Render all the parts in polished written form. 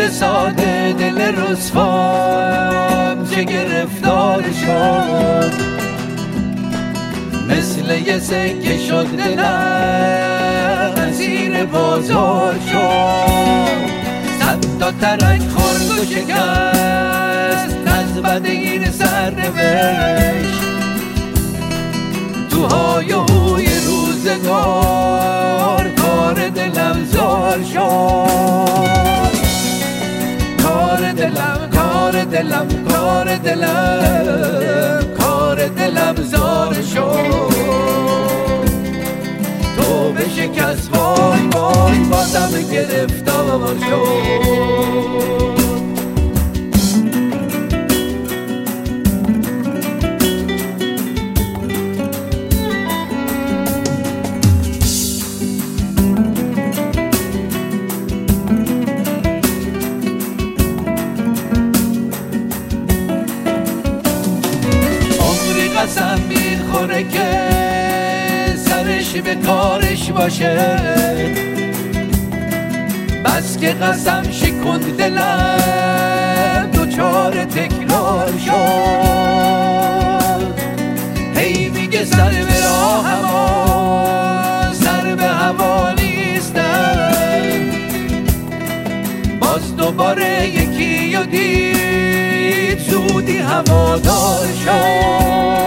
دل ساده دل رسوام چه گرفتار شد، مثل یه سکه شد دلم زیر بازار شد. صد تا ترک خورد و شکست از بد این سرنوشت، تو های و هوی روزگار کار دلم زار شد. کار دلم کار دلم کار دلم کار دلم زار شد. تو به شکست وای وای بازم گرفتار شد. قسم میخوره که سرش به کارش باشه، بس که قسم شکند دلم دوچار تکرار شد. هی میگه سر به راه هوا سر به هوا نیستم، باز دوباره یکی و دید زودی هوادار شد.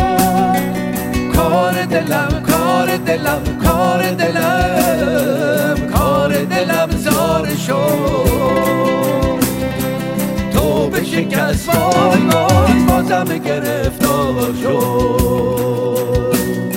کار دلم کار دلم کار دلم کار دلم زار شد. تو به شکست وای وای بازم گرفتار شد.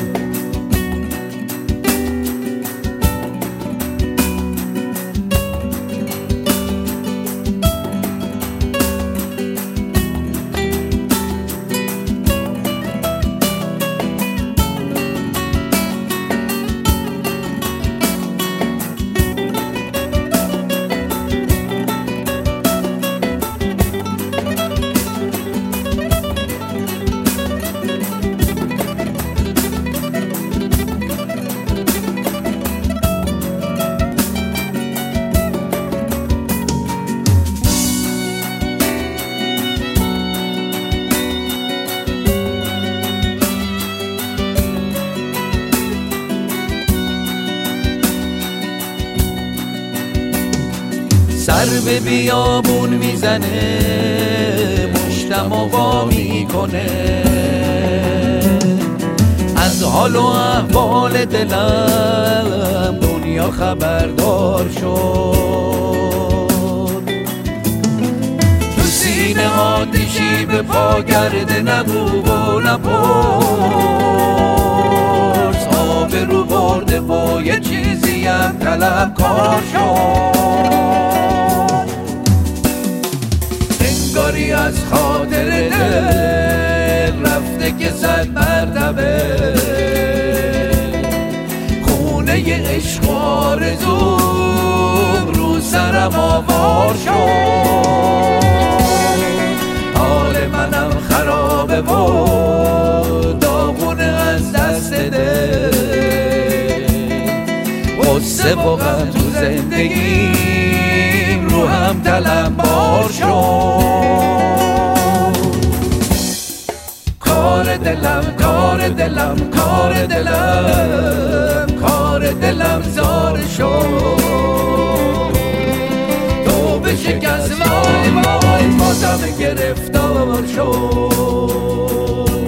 سر به بیابون میزنه مشتم و وا میکنه، از حال و احوال دلم دنیا خبردار شد. تو سینه آتشی به پا گرده نگو و نپرس، آب رو برده و یه چیزیم طلبکار شد. انگاری از خاطر دل رفته که صد مرتبه، خونه ی عشق و آرزوم رو سرم آوار شد. حال منم خرابه و داغونه از دست دل، غصه و غم تو زندگیم رو هم تلمبار شد. کار دلم کار دلم کار دلم کار دلم زار شد. تو به شکست وای وای بازم گرفتار شد.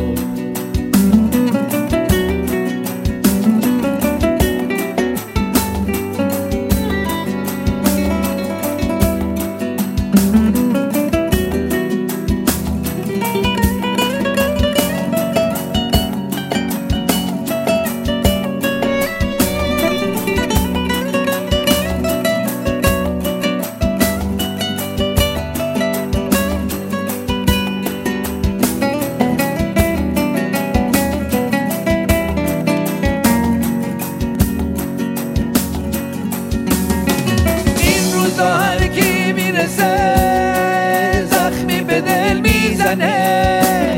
هر کی میرسه زخمی به دل میزنه،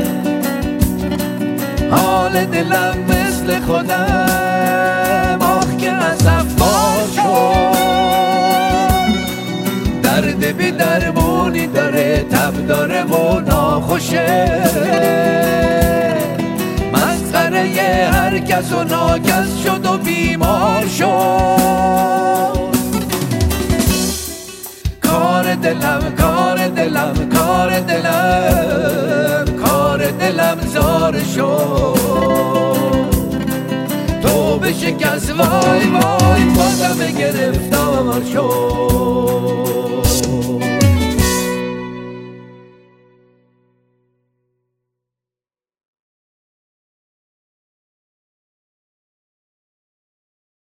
حال دلم مثل خودم آخ که از افبار شد. درد بی درمونی داره، تب داره و ناخوشه، مسخره هر کس و ناکس شد و بیمار شد. کار دلم کار دلم کار دلم کار دلم زار شد، تو به شکست وای وای بازم گرفتار شد.